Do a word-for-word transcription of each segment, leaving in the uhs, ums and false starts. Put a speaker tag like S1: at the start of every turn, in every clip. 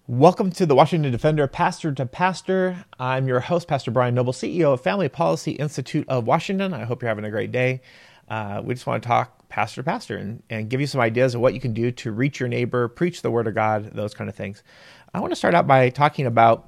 S1: Welcome to the Washington Defender, Pastor to Pastor. I'm your host, Pastor Brian Noble, C E O of Family Policy Institute of Washington. I hope you're having a great day. Uh, we just want to talk pastor to pastor and, and give you some ideas of what you can do to reach your neighbor, preach the word of God, those kind of things. I want to start out by talking about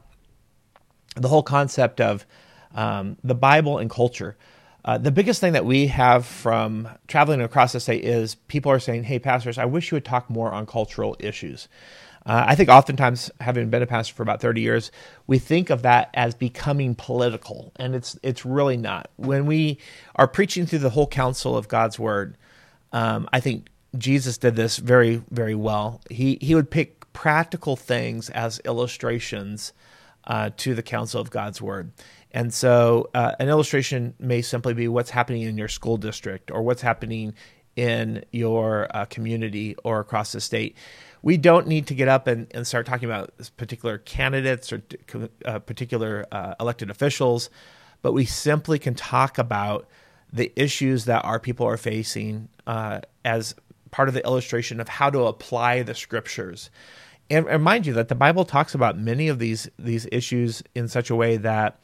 S1: the whole concept of um, the Bible and culture. Uh, the biggest thing that we have from traveling across the state is people are saying, hey, pastors, I wish you would talk more on cultural issues. Uh, I think oftentimes, having been a pastor for about thirty years, we think of that as becoming political, and it's it's really not. When we are preaching through the whole counsel of God's word, um, I think Jesus did this very, very well. He he would pick practical things as illustrations uh, to the counsel of God's word. And so uh, an illustration may simply be what's happening in your school district or what's happening in your uh, community or across the state. We don't need to get up and, and start talking about particular candidates or uh, particular uh, elected officials, but we simply can talk about the issues that our people are facing uh, as part of the illustration of how to apply the scriptures. And, and mind you that the Bible talks about many of these these issues in such a way that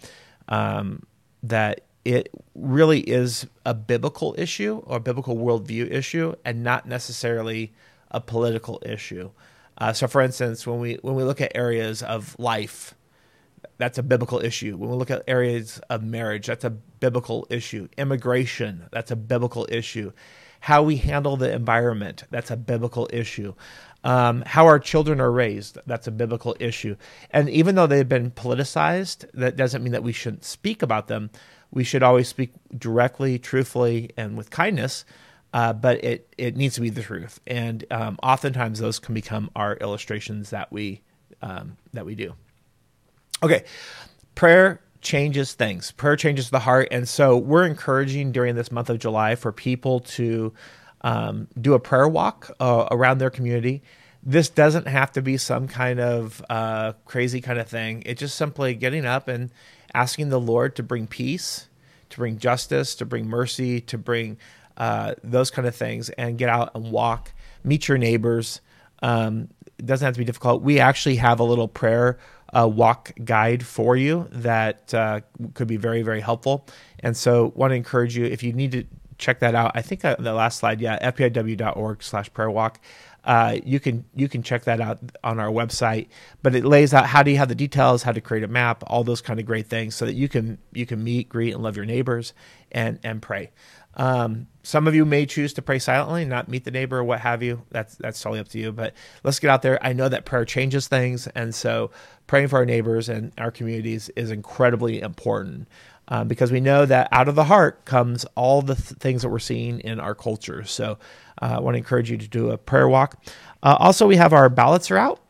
S1: um, that it really is a biblical issue or a biblical worldview issue and not necessarily a political issue. Uh, so, for instance, when we when we look at areas of life, that's a biblical issue. When we look at areas of marriage, that's a biblical issue. Immigration, that's a biblical issue. How we handle the environment, that's a biblical issue. Um, how our children are raised, that's a biblical issue. And even though they've been politicized, that doesn't mean that we shouldn't speak about them. We should always speak directly, truthfully, and with kindness. Uh, but it, it needs to be the truth, and um, oftentimes those can become our illustrations that we um, that we do. Okay, prayer changes things. Prayer changes the heart, and so we're encouraging during this month of July for people to um, do a prayer walk uh, around their community. This doesn't have to be some kind of uh, crazy kind of thing. It's just simply getting up and asking the Lord to bring peace, to bring justice, to bring mercy, to bring Uh, those kind of things, and get out and walk, meet your neighbors. Um, it doesn't have to be difficult. We actually have a little prayer uh, walk guide for you that uh, could be very, very helpful. And so want to encourage you, if you need to check that out, I think uh, the last slide, yeah, f p i w dot org slash prayer walk. Uh, you can you can check that out on our website, but it lays out how do you have the details, how to create a map, all those kind of great things, so that you can you can meet, greet, and love your neighbors and and pray. Um, some of you may choose to pray silently, not meet the neighbor or what have you. That's that's totally up to you. But let's get out there. I know that prayer changes things, and so praying for our neighbors and our communities is incredibly important um, because we know that out of the heart comes all the th- things that we're seeing in our culture. So uh, I want to encourage you to do a prayer walk. Uh, also, we have our ballots are out.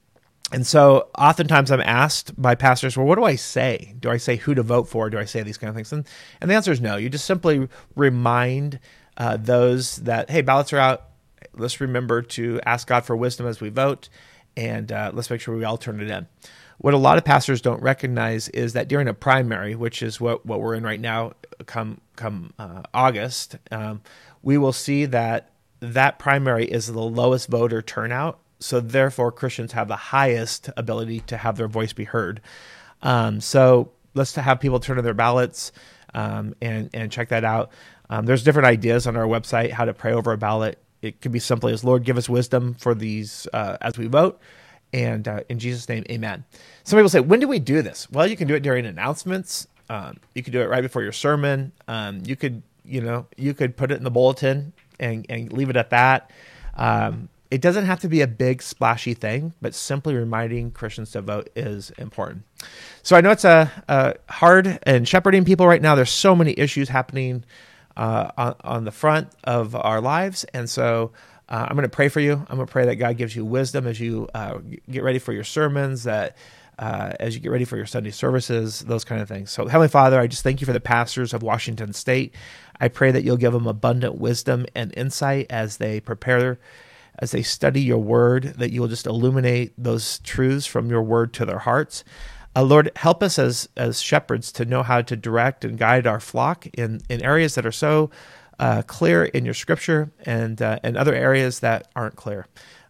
S1: And so oftentimes I'm asked by pastors, well, what do I say? Do I say who to vote for? Do I say these kind of things? And, and the answer is no. You just simply remind uh, those that, hey, ballots are out. Let's remember to ask God for wisdom as we vote, and uh, let's make sure we all turn it in. What a lot of pastors don't recognize is that during a primary, which is what, what we're in right now, come come uh, August, um, we will see that that primary is the lowest voter turnout. So therefore, Christians have the highest ability to have their voice be heard. Um, so let's have people turn in their ballots um, and and check that out. Um, there's different ideas on our website how to pray over a ballot. It could be simply as, Lord, give us wisdom for these uh, as we vote. And uh, in Jesus' name, amen. Some people say, when do we do this? Well, you can do it during announcements. Um, you could do it right before your sermon. Um, you could, you know, you could put it in the bulletin and, and leave it at that. Um, It doesn't have to be a big splashy thing, but simply reminding Christians to vote is important. So I know it's a, a hard and shepherding people right now. There's so many issues happening uh, on, on the front of our lives. And so uh, I'm going to pray for you. I'm going to pray that God gives you wisdom as you uh, get ready for your sermons, that uh, as you get ready for your Sunday services, those kind of things. So Heavenly Father, I just thank you for the pastors of Washington State. I pray that you'll give them abundant wisdom and insight as they prepare as they study your word, that you will just illuminate those truths from your word to their hearts. Uh, Lord, help us as as shepherds to know how to direct and guide our flock in, in areas that are so uh, clear in your scripture and uh, and other areas that aren't clear.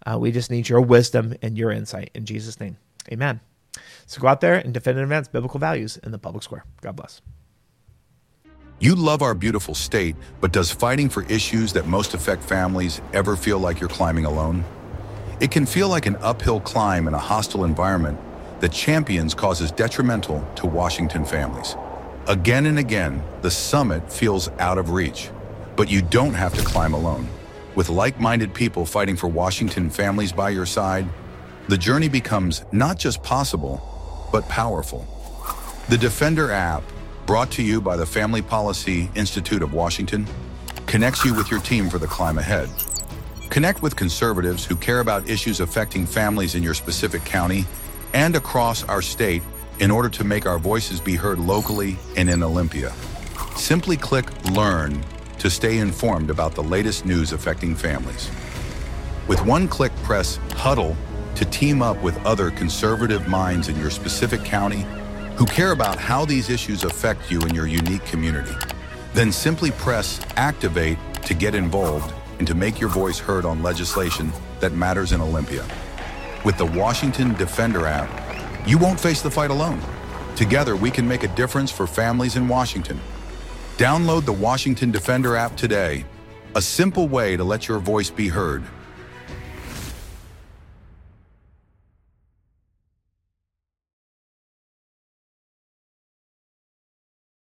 S1: Uh, we just need your wisdom and your insight in Jesus' name. Amen. So go out there and defend and advance biblical values in the public square. God bless.
S2: You love our beautiful state, but does fighting for issues that most affect families ever feel like you're climbing alone? It can feel like an uphill climb in a hostile environment that champions causes detrimental to Washington families. Again and again, the summit feels out of reach, but you don't have to climb alone. With like-minded people fighting for Washington families by your side, the journey becomes not just possible, but powerful. The Defender app, brought to you by the Family Policy Institute of Washington, connects you with your team for the climb ahead. Connect with conservatives who care about issues affecting families in your specific county and across our state in order to make our voices be heard locally and in Olympia. Simply click Learn to stay informed about the latest news affecting families. With one click, press Huddle to team up with other conservative minds in your specific county who care about how these issues affect you in your unique community. Then simply press Activate to get involved and to make your voice heard on legislation that matters in Olympia. With the Washington Defender app, you won't face the fight alone. Together, we can make a difference for families in Washington. Download the Washington Defender app today, a simple way to let your voice be heard.